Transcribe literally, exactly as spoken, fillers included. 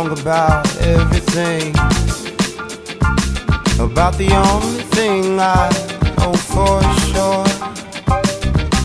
wrong about everything, about the only thing I know for sure.